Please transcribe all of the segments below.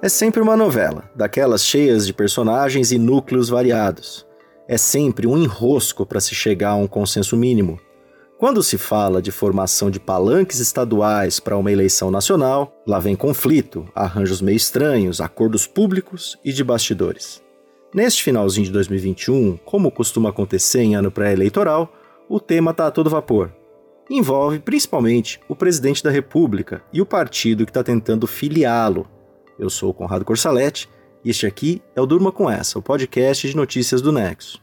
É sempre uma novela, daquelas cheias de personagens e núcleos variados. É sempre um enrosco para se chegar a um consenso mínimo. Quando se fala de formação de palanques estaduais para uma eleição nacional, lá vem conflito, arranjos meio estranhos, acordos públicos e de bastidores. Neste finalzinho de 2021, como costuma acontecer em ano pré-eleitoral, o tema está a todo vapor. Envolve principalmente o presidente da República e o partido que está tentando filiá-lo. Eu sou o Conrado Corsaletti e este aqui é o Durma Com Essa, o podcast de notícias do Nexo.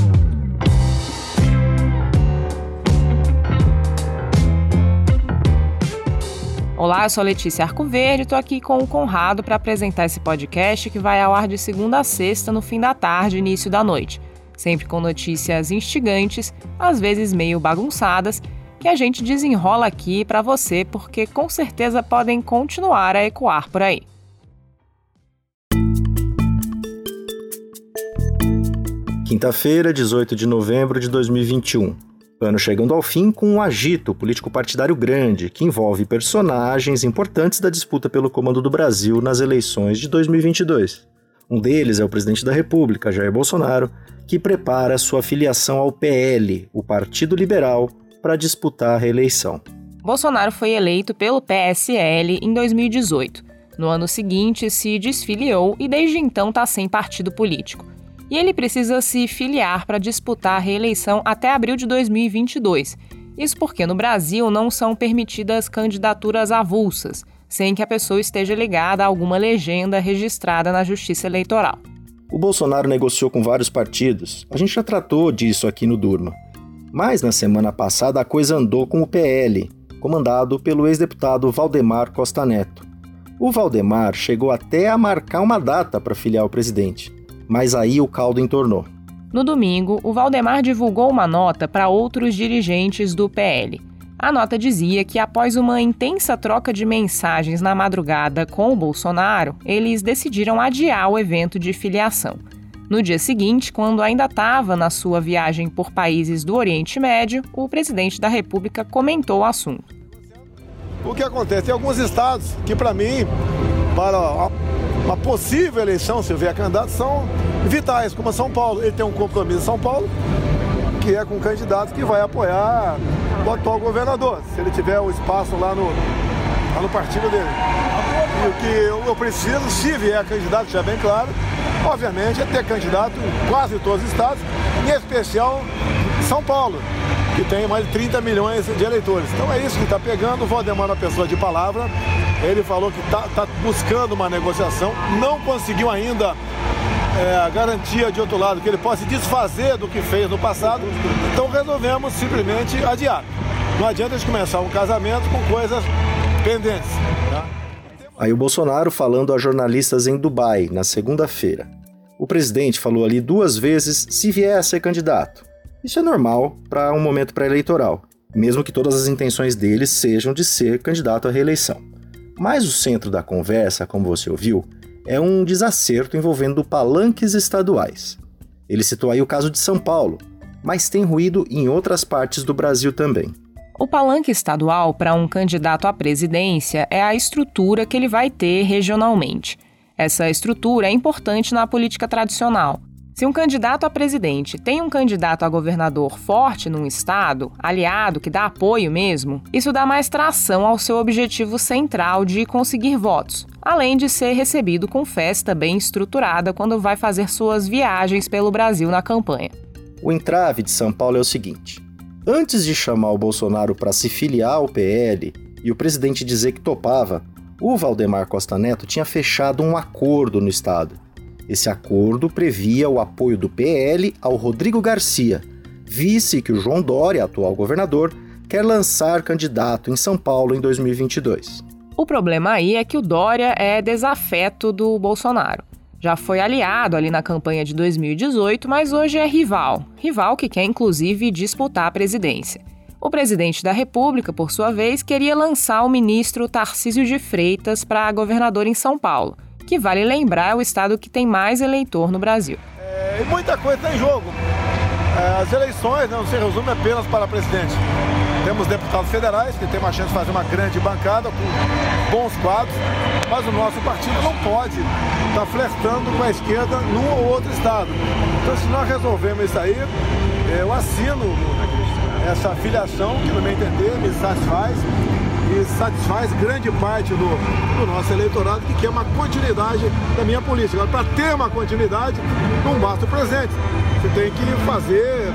Olá, eu sou a Letícia Arcoverde e estou aqui com o Conrado para apresentar esse podcast que vai ao ar de segunda a sexta no fim da tarde e início da noite. Sempre com notícias instigantes, às vezes meio bagunçadas, que a gente desenrola aqui para você porque com certeza podem continuar a ecoar por aí. Quinta-feira, 18 de novembro de 2021. Ano chegando ao fim com um agito político-partidário grande que envolve personagens importantes da disputa pelo comando do Brasil nas eleições de 2022. Um deles é o presidente da República, Jair Bolsonaro, que prepara sua filiação ao PL, o Partido Liberal, para disputar a reeleição. Bolsonaro foi eleito pelo PSL em 2018. No ano seguinte, se desfiliou e desde então está sem partido político. E ele precisa se filiar para disputar a reeleição até abril de 2022. Isso porque no Brasil não são permitidas candidaturas avulsas, sem que a pessoa esteja ligada a alguma legenda registrada na Justiça Eleitoral. O Bolsonaro negociou com vários partidos. A gente já tratou disso aqui no Durma. Mas na semana passada a coisa andou com o PL, comandado pelo ex-deputado Valdemar Costa Neto. O Valdemar chegou até a marcar uma data para filiar o presidente. Mas aí o caldo entornou. No domingo, o Valdemar divulgou uma nota para outros dirigentes do PL. A nota dizia que após uma intensa troca de mensagens na madrugada com o Bolsonaro, eles decidiram adiar o evento de filiação. No dia seguinte, quando ainda estava na sua viagem por países do Oriente Médio, o presidente da República comentou o assunto. O que acontece? Tem alguns estados que, para mim, para uma possível eleição, se vier candidato, são vitais, como São Paulo. Ele tem um compromisso em São Paulo, que é com um candidato que vai apoiar o atual governador, se ele tiver o espaço lá no partido dele. E o que eu preciso, se vier candidato, já bem claro, obviamente, é ter candidato em quase todos os estados, em especial São Paulo, que tem mais de 30 milhões de eleitores. Então é isso que está pegando. O Valdemar é uma pessoa de palavra. Ele falou que está buscando uma negociação, não conseguiu ainda a garantia de outro lado, que ele possa se desfazer do que fez no passado, então resolvemos simplesmente adiar. Não adianta a gente começar um casamento com coisas pendentes. Tá? Aí o Bolsonaro falando a jornalistas em Dubai, na segunda-feira. O presidente falou ali 2 vezes se vier a ser candidato. Isso é normal para um momento pré-eleitoral, mesmo que todas as intenções dele sejam de ser candidato à reeleição. Mas o centro da conversa, como você ouviu, é um desacerto envolvendo palanques estaduais. Ele citou aí o caso de São Paulo, mas tem ruído em outras partes do Brasil também. O palanque estadual para um candidato à presidência é a estrutura que ele vai ter regionalmente. Essa estrutura é importante na política tradicional. Se um candidato a presidente tem um candidato a governador forte num estado, aliado, que dá apoio mesmo, isso dá mais tração ao seu objetivo central de conseguir votos, além de ser recebido com festa bem estruturada quando vai fazer suas viagens pelo Brasil na campanha. O entrave de São Paulo é o seguinte: antes de chamar o Bolsonaro para se filiar ao PL e o presidente dizer que topava, o Valdemar Costa Neto tinha fechado um acordo no estado. Esse acordo previa o apoio do PL ao Rodrigo Garcia, vice que o João Dória, atual governador, quer lançar candidato em São Paulo em 2022. O problema aí é que o Dória é desafeto do Bolsonaro. Já foi aliado ali na campanha de 2018, mas hoje é rival. Rival que quer, inclusive, disputar a presidência. O presidente da República, por sua vez, queria lançar o ministro Tarcísio de Freitas para governador em São Paulo, que vale lembrar é o estado que tem mais eleitor no Brasil. E muita coisa está em jogo. As eleições não se resumem apenas para presidente. Temos deputados federais que têm uma chance de fazer uma grande bancada com bons quadros, mas o nosso partido não pode estar flertando com a esquerda num ou outro estado. Então, se nós resolvemos isso aí, eu assino essa filiação que, no meu entender, me satisfaz e satisfaz grande parte do nosso eleitorado que quer uma continuidade da minha política. Agora, para ter uma continuidade, não basta o presente. Você tem que fazer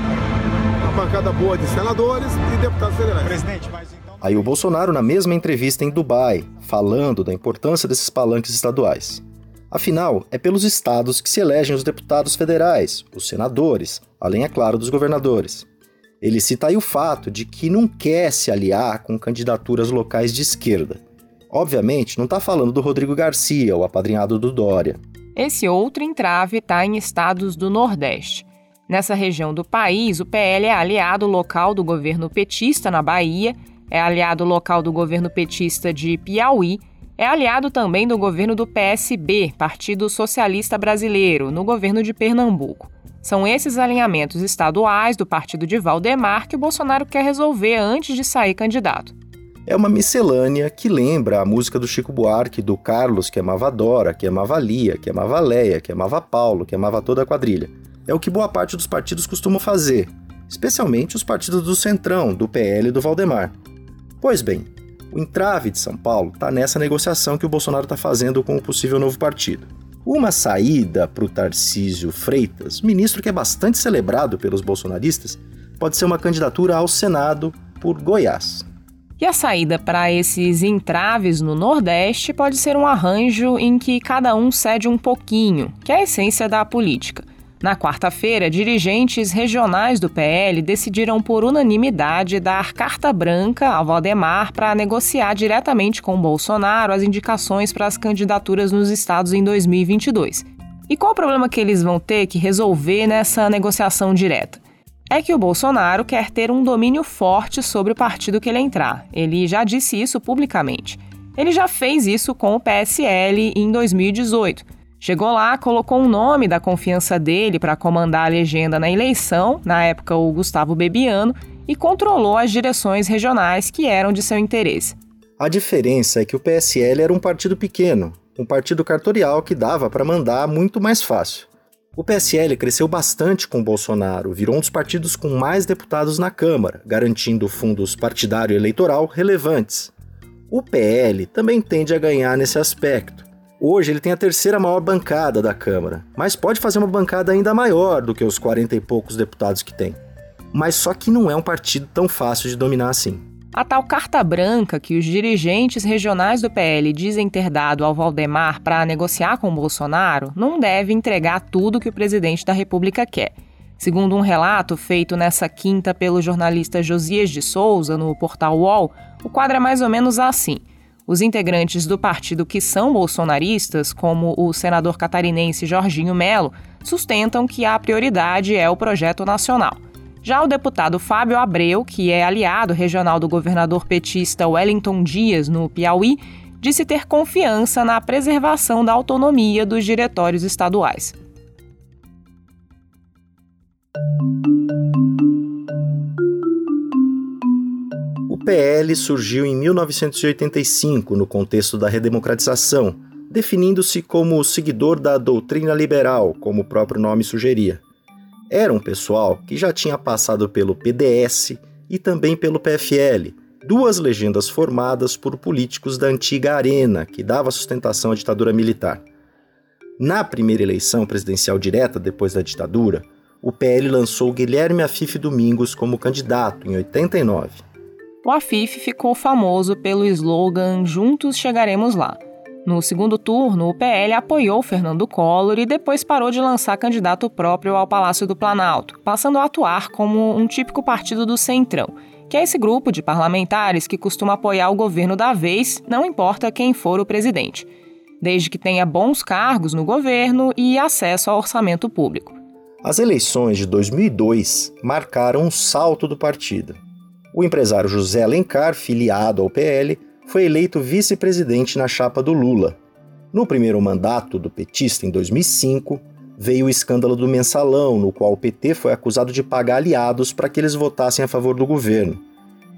uma bancada boa de senadores e deputados federais. Presidente, mas então... Aí o Bolsonaro, na mesma entrevista em Dubai, falando da importância desses palanques estaduais. Afinal, é pelos estados que se elegem os deputados federais, os senadores, além, é claro, dos governadores. Ele cita aí o fato de que não quer se aliar com candidaturas locais de esquerda. Obviamente, não está falando do Rodrigo Garcia, o apadrinhado do Dória. Esse outro entrave está em estados do Nordeste. Nessa região do país, o PL é aliado local do governo petista na Bahia, é aliado local do governo petista de Piauí, é aliado também do governo do PSB, Partido Socialista Brasileiro, no governo de Pernambuco. São esses alinhamentos estaduais do partido de Valdemar que o Bolsonaro quer resolver antes de sair candidato. É uma miscelânea que lembra a música do Chico Buarque, do Carlos, que amava a Dora, que amava a Lia, que amava a Leia, que amava Paulo, que amava toda a quadrilha. É o que boa parte dos partidos costumam fazer, especialmente os partidos do Centrão, do PL e do Valdemar. Pois bem, o entrave de São Paulo está nessa negociação que o Bolsonaro está fazendo com o possível novo partido. Uma saída para o Tarcísio Freitas, ministro que é bastante celebrado pelos bolsonaristas, pode ser uma candidatura ao Senado por Goiás. E a saída para esses entraves no Nordeste pode ser um arranjo em que cada um cede um pouquinho, que é a essência da política. Na quarta-feira, dirigentes regionais do PL decidiram por unanimidade dar carta branca ao Valdemar para negociar diretamente com Bolsonaro as indicações para as candidaturas nos estados em 2022. E qual o problema que eles vão ter que resolver nessa negociação direta? É que o Bolsonaro quer ter um domínio forte sobre o partido que ele entrar. Ele já disse isso publicamente. Ele já fez isso com o PSL em 2018. Chegou lá, colocou um nome da confiança dele para comandar a legenda na eleição, na época o Gustavo Bebiano, e controlou as direções regionais que eram de seu interesse. A diferença é que o PSL era um partido pequeno, um partido cartorial que dava para mandar muito mais fácil. O PSL cresceu bastante com o Bolsonaro, virou um dos partidos com mais deputados na Câmara, garantindo fundos partidário e eleitoral relevantes. O PL também tende a ganhar nesse aspecto. Hoje ele tem a terceira maior bancada da Câmara, mas pode fazer uma bancada ainda maior do que os 40 e poucos deputados que tem. Mas só que não é um partido tão fácil de dominar assim. A tal carta branca que os dirigentes regionais do PL dizem ter dado ao Valdemar para negociar com o Bolsonaro não deve entregar tudo que o presidente da República quer. Segundo um relato feito nessa quinta pelo jornalista Josias de Souza no portal UOL, o quadro é mais ou menos assim. Os integrantes do partido que são bolsonaristas, como o senador catarinense Jorginho Melo, sustentam que a prioridade é o projeto nacional. Já o deputado Fábio Abreu, que é aliado regional do governador petista Wellington Dias, no Piauí, disse ter confiança na preservação da autonomia dos diretórios estaduais. O PL surgiu em 1985, no contexto da redemocratização, definindo-se como seguidor da doutrina liberal, como o próprio nome sugeria. Era um pessoal que já tinha passado pelo PDS e também pelo PFL, duas legendas formadas por políticos da antiga Arena, que dava sustentação à ditadura militar. Na primeira eleição presidencial direta depois da ditadura, o PL lançou Guilherme Afif Domingos como candidato em 89. O Afif ficou famoso pelo slogan "Juntos chegaremos lá". No segundo turno, o PL apoiou Fernando Collor e depois parou de lançar candidato próprio ao Palácio do Planalto, passando a atuar como um típico partido do Centrão, que é esse grupo de parlamentares que costuma apoiar o governo da vez, não importa quem for o presidente, desde que tenha bons cargos no governo e acesso ao orçamento público. As eleições de 2002 marcaram um salto do partido. O empresário José Alencar, filiado ao PL, foi eleito vice-presidente na chapa do Lula. No primeiro mandato do petista, em 2005, veio o escândalo do Mensalão, no qual o PT foi acusado de pagar aliados para que eles votassem a favor do governo.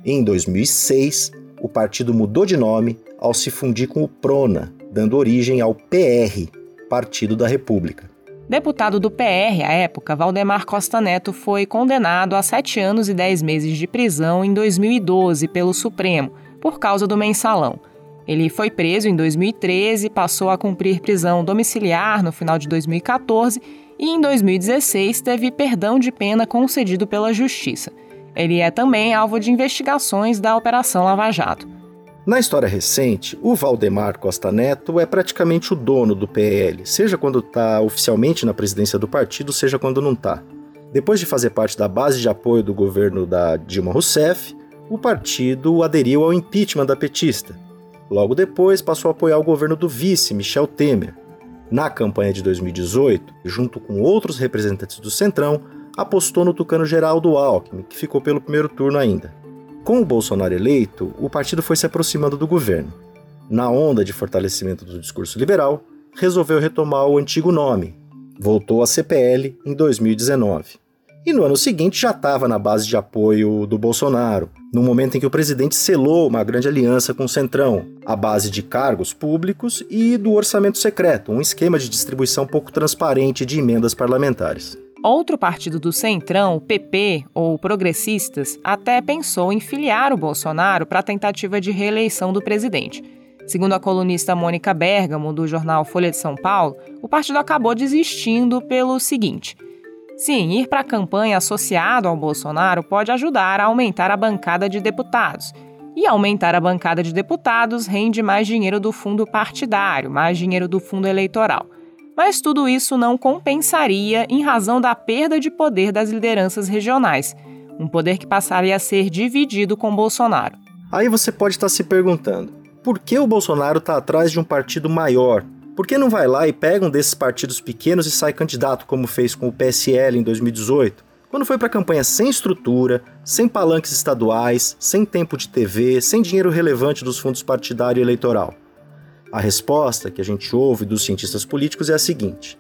Em 2006, o partido mudou de nome ao se fundir com o PRONA, dando origem ao PR, Partido da República. Deputado do PR à época, Valdemar Costa Neto foi condenado a 7 anos e 10 meses de prisão em 2012 pelo Supremo, por causa do mensalão. Ele foi preso em 2013, passou a cumprir prisão domiciliar no final de 2014 e em 2016 teve perdão de pena concedido pela Justiça. Ele é também alvo de investigações da Operação Lava Jato. Na história recente, o Valdemar Costa Neto é praticamente o dono do PL, seja quando está oficialmente na presidência do partido, seja quando não está. Depois de fazer parte da base de apoio do governo da Dilma Rousseff, o partido aderiu ao impeachment da petista. Logo depois, passou a apoiar o governo do vice, Michel Temer. Na campanha de 2018, junto com outros representantes do Centrão, apostou no tucano Geraldo Alckmin, que ficou pelo primeiro turno ainda. Com o Bolsonaro eleito, o partido foi se aproximando do governo. Na onda de fortalecimento do discurso liberal, resolveu retomar o antigo nome. Voltou a CPL em 2019. E no ano seguinte já estava na base de apoio do Bolsonaro, no momento em que o presidente selou uma grande aliança com o Centrão, à base de cargos públicos e do orçamento secreto, um esquema de distribuição pouco transparente de emendas parlamentares. Outro partido do Centrão, o PP, ou Progressistas, até pensou em filiar o Bolsonaro para a tentativa de reeleição do presidente. Segundo a colunista Mônica Bergamo, do jornal Folha de São Paulo, o partido acabou desistindo pelo seguinte: sim, ir para a campanha associado ao Bolsonaro pode ajudar a aumentar a bancada de deputados. E aumentar a bancada de deputados rende mais dinheiro do fundo partidário, mais dinheiro do fundo eleitoral. Mas tudo isso não compensaria em razão da perda de poder das lideranças regionais, um poder que passaria a ser dividido com Bolsonaro. Aí você pode estar se perguntando, por que o Bolsonaro está atrás de um partido maior? Por que não vai lá e pega um desses partidos pequenos e sai candidato, como fez com o PSL em 2018? Quando foi para a campanha sem estrutura, sem palanques estaduais, sem tempo de TV, sem dinheiro relevante dos fundos partidário e eleitoral? A resposta que a gente ouve dos cientistas políticos é a seguinte: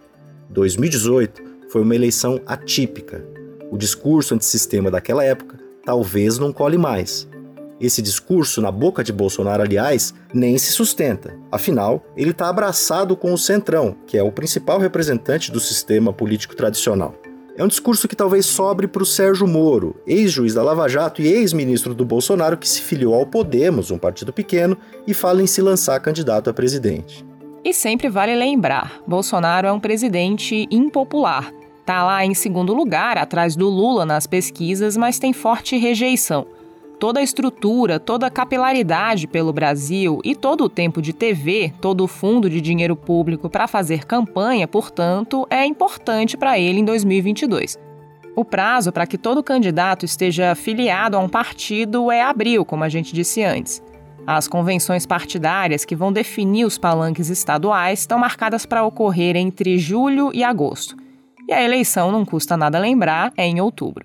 2018 foi uma eleição atípica. O discurso antissistema daquela época talvez não cole mais. Esse discurso, na boca de Bolsonaro, aliás, nem se sustenta. Afinal, ele está abraçado com o Centrão, que é o principal representante do sistema político tradicional. É um discurso que talvez sobre para o Sérgio Moro, ex-juiz da Lava Jato e ex-ministro do Bolsonaro, que se filiou ao Podemos, um partido pequeno, e fala em se lançar candidato a presidente. E sempre vale lembrar, Bolsonaro é um presidente impopular. Está lá em segundo lugar, atrás do Lula nas pesquisas, mas tem forte rejeição. Toda a estrutura, toda a capilaridade pelo Brasil e todo o tempo de TV, todo o fundo de dinheiro público para fazer campanha, portanto, é importante para ele em 2022. O prazo para que todo candidato esteja filiado a um partido é abril, como a gente disse antes. As convenções partidárias que vão definir os palanques estaduais estão marcadas para ocorrer entre julho e agosto. E a eleição, não custa nada lembrar, é em outubro.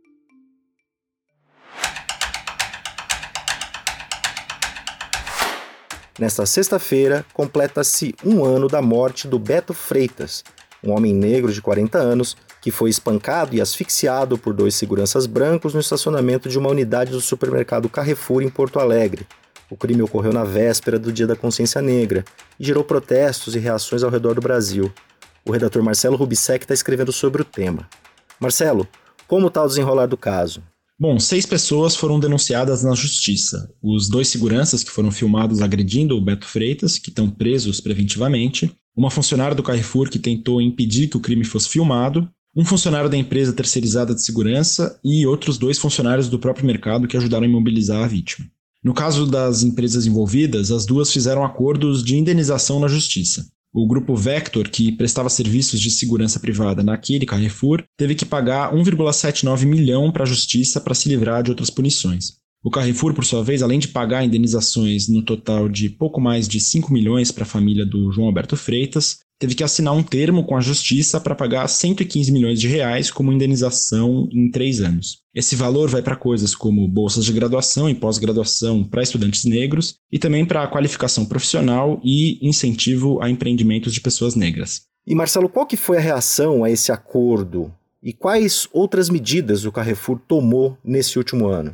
Nesta sexta-feira, completa-se um ano da morte do Beto Freitas, um homem negro de 40 anos que foi espancado e asfixiado por 2 seguranças brancos no estacionamento de uma unidade do supermercado Carrefour em Porto Alegre. O crime ocorreu na véspera do Dia da Consciência Negra e gerou protestos e reações ao redor do Brasil. O redator Marcelo Rubissec está escrevendo sobre o tema. Marcelo, como está o desenrolar do caso? Bom, 6 pessoas foram denunciadas na justiça. Os 2 seguranças que foram filmados agredindo o Beto Freitas, que estão presos preventivamente, uma funcionária do Carrefour que tentou impedir que o crime fosse filmado, um funcionário da empresa terceirizada de segurança e outros 2 funcionários do próprio mercado que ajudaram a imobilizar a vítima. No caso das empresas envolvidas, as 2 fizeram acordos de indenização na justiça. O grupo Vector, que prestava serviços de segurança privada naquele Carrefour, teve que pagar 1,79 milhão para a justiça para se livrar de outras punições. O Carrefour, por sua vez, além de pagar indenizações no total de pouco mais de 5 milhões para a família do João Alberto Freitas, teve que assinar um termo com a justiça para pagar 115 milhões de reais como indenização em 3 anos. Esse valor vai para coisas como bolsas de graduação e pós-graduação para estudantes negros e também para a qualificação profissional e incentivo a empreendimentos de pessoas negras. E Marcelo, qual que foi a reação a esse acordo? E quais outras medidas o Carrefour tomou nesse último ano?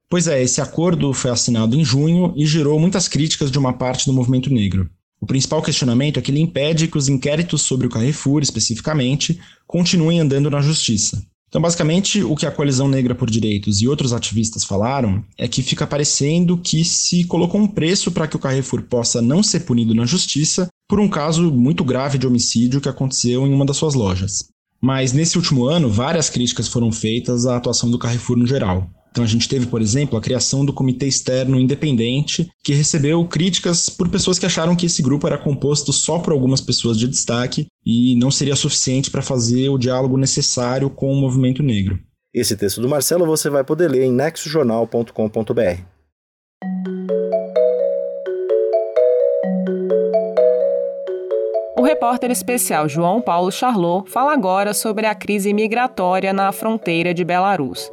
Pois é, esse acordo foi assinado em junho e gerou muitas críticas de uma parte do movimento negro. O principal questionamento é que ele impede que os inquéritos sobre o Carrefour, especificamente, continuem andando na justiça. Então, basicamente, o que a Coalizão Negra por Direitos e outros ativistas falaram é que fica parecendo que se colocou um preço para que o Carrefour possa não ser punido na justiça por um caso muito grave de homicídio que aconteceu em uma das suas lojas. Mas, nesse último ano, várias críticas foram feitas à atuação do Carrefour no geral. Então a gente teve, por exemplo, a criação do Comitê Externo Independente, que recebeu críticas por pessoas que acharam que esse grupo era composto só por algumas pessoas de destaque e não seria suficiente para fazer o diálogo necessário com o movimento negro. Esse texto do Marcelo você vai poder ler em nexojornal.com.br. O repórter especial João Paulo Charlot fala agora sobre a crise migratória na fronteira de Belarus.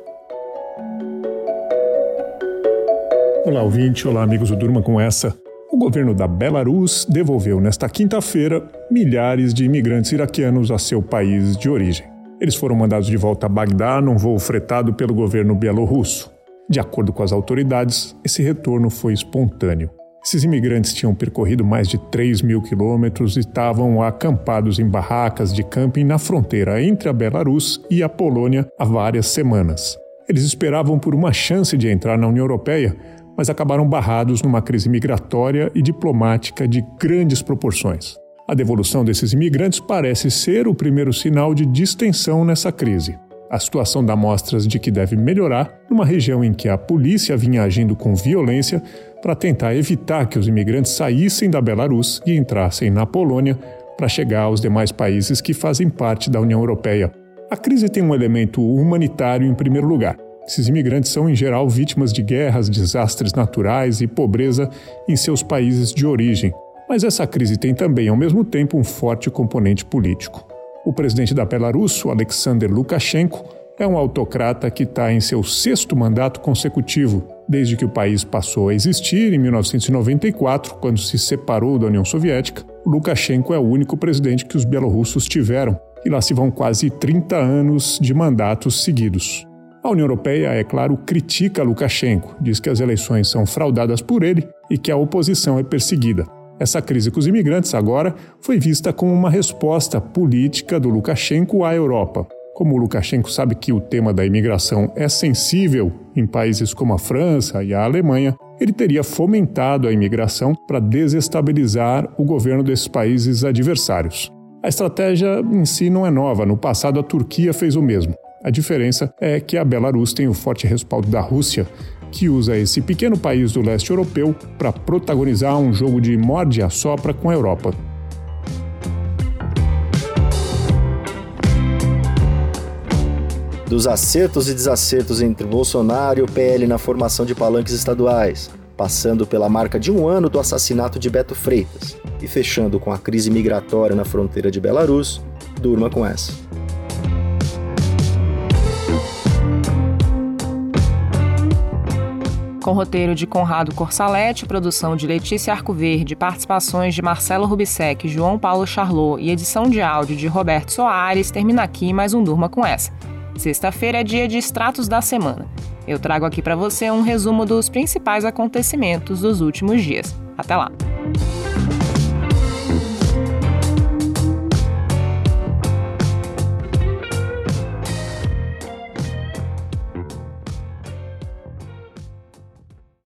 Olá, ouvinte. Olá, amigos do Durma com Essa. O governo da Belarus devolveu nesta quinta-feira milhares de imigrantes iraquianos a seu país de origem. Eles foram mandados de volta a Bagdá num voo fretado pelo governo bielorrusso. De acordo com as autoridades, esse retorno foi espontâneo. Esses imigrantes tinham percorrido mais de 3.000 quilômetros e estavam acampados em barracas de camping na fronteira entre a Belarus e a Polônia há várias semanas. Eles esperavam por uma chance de entrar na União Europeia, mas acabaram barrados numa crise migratória e diplomática de grandes proporções. A devolução desses imigrantes parece ser o primeiro sinal de distensão nessa crise. A situação dá mostras de que deve melhorar numa região em que a polícia vinha agindo com violência para tentar evitar que os imigrantes saíssem da Belarus e entrassem na Polônia para chegar aos demais países que fazem parte da União Europeia. A crise tem um elemento humanitário em primeiro lugar. Esses imigrantes são, em geral, vítimas de guerras, desastres naturais e pobreza em seus países de origem. Mas essa crise tem também, ao mesmo tempo, um forte componente político. O presidente da Belarus, Alexander Lukashenko, é um autocrata que está em seu 6º mandato consecutivo, desde que o país passou a existir em 1994, quando se separou da União Soviética. O Lukashenko é o único presidente que os bielorrussos tiveram, e lá se vão quase 30 anos de mandatos seguidos. A União Europeia, é claro, critica Lukashenko, diz que as eleições são fraudadas por ele e que a oposição é perseguida. Essa crise com os imigrantes agora foi vista como uma resposta política do Lukashenko à Europa. Como o Lukashenko sabe que o tema da imigração é sensível em países como a França e a Alemanha, ele teria fomentado a imigração para desestabilizar o governo desses países adversários. A estratégia em si não é nova, no passado a Turquia fez o mesmo. A diferença é que a Belarus tem o forte respaldo da Rússia, que usa esse pequeno país do leste europeu para protagonizar um jogo de morde-a-sopra com a Europa. Dos acertos e desacertos entre Bolsonaro e o PL na formação de palanques estaduais, passando pela marca de 1 ano do assassinato de Beto Freitas e fechando com a crise migratória na fronteira de Belarus, durma com essa. Com roteiro de Conrado Corsaletti, produção de Letícia Arcoverde, participações de Marcelo Rubissec, João Paulo Charlot e edição de áudio de Roberto Soares, termina aqui mais um Durma com Essa. Sexta-feira é dia de extratos da semana. Eu trago aqui para você um resumo dos principais acontecimentos dos últimos dias. Até lá!